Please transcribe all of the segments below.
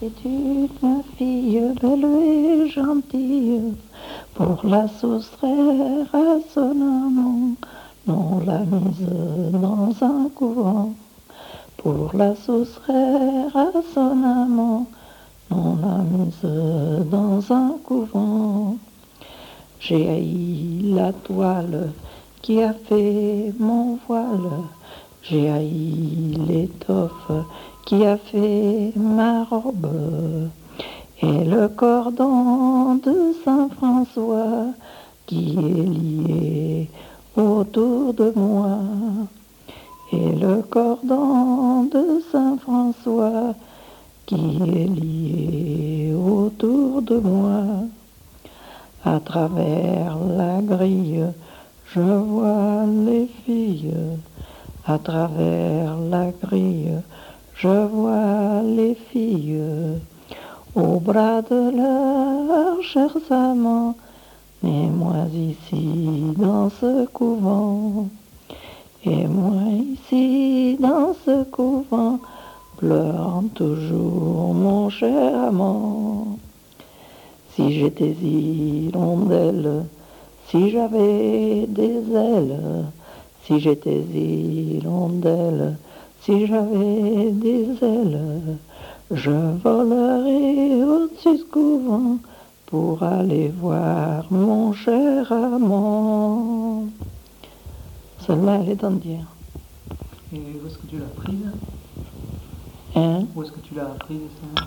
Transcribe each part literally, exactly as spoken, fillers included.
C'est une fille belle et gentille, pour la soustraire à son amant, on l'a mise dans un couvent. Pour la soustraire à son amant, on l'a mise dans un couvent. J'ai haï la toile qui a fait mon voile, j'ai haï l'étoffe qui a fait ma robe, et le cordon de Saint-François qui est lié autour de moi, et le cordon de Saint-François qui est lié autour de moi. À travers la grille, je vois les filles, à travers la grille, je vois les filles, au bras de leurs chers amants, et moi ici dans ce couvent, et moi ici dans ce couvent, pleurant toujours mon cher amant. Si j'étais hirondelle, si j'avais des ailes, si j'étais hirondelle, si j'avais des ailes, je volerais au-dessus du couvent pour aller voir mon cher amant. Celle-là, elle est entière. Et où est-ce que tu l'as prise? Hein? Où est-ce que tu l'as apprise, ça?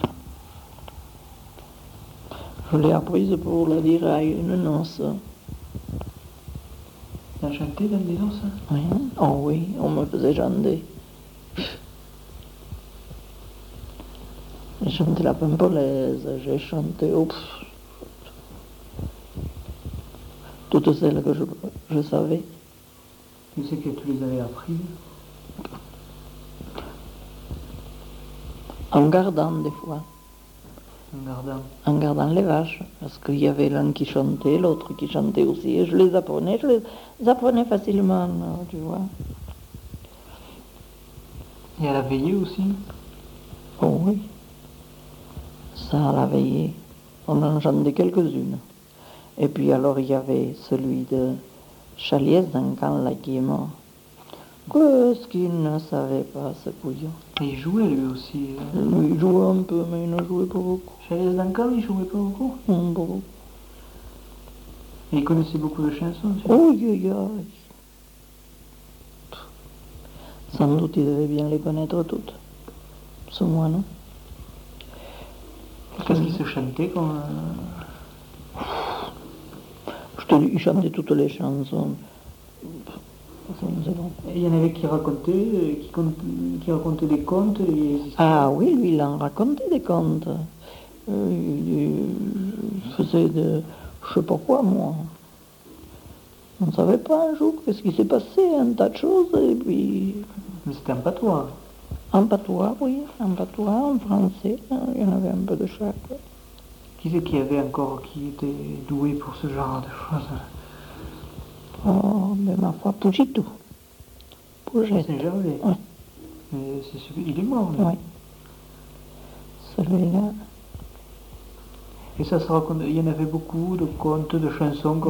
Je l'ai apprise pour la dire à une noce. Tu as chanté dans des noces? Oui. Oh oui, on me faisait chanter. J'ai chanté la pimpolaise, j'ai chanté oh, toutes celles que je, je savais. Tu sais que tu les avais apprises? En gardant des fois. En gardant? En gardant les vaches, parce qu'il y avait l'un qui chantait, l'autre qui chantait aussi, et je les apprenais, je les apprenais facilement, tu vois. Et à la veillée aussi? Oh oui, ça à la veillée, on en chantait quelques-unes. Et puis alors il y avait celui de Chaliez-Duncan là qui est mort. Qu'est-ce qu'il ne savait pas, ce couillon. Et il jouait lui aussi. Euh... Lui, il jouait un peu, mais il ne jouait pas beaucoup. Chaliez-Duncan, il jouait pas beaucoup? Non, pas beaucoup. Et il connaissait beaucoup de chansons aussi? Oh, oui, oui. Sans doute il devait bien les connaître toutes. Ce moine. Qu'est-ce qu'il se chantait comme... Euh... Je te dis, il chantait toutes les chansons. Et il y en avait qui racontaient, qui, qui racontaient des contes et... Ah oui, lui, il en racontait des contes. Euh, il faisait de... je sais pas quoi, moi. On ne savait pas un jour qu'est-ce qui s'est passé, un tas de choses, et puis... Mais c'était un patois. En patois, oui, en patois, en français, il y en avait un peu de chaque. Qui c'est qu'il y avait encore qui était doué pour ce genre de choses? Oh, mais ma foi, Pougitou. Pouget. Saint-Gervais. Oui. Mais c'est celui... il est mort, lui. Oui. Celui-là. Et ça se raconte... il y en avait beaucoup de contes, de chansons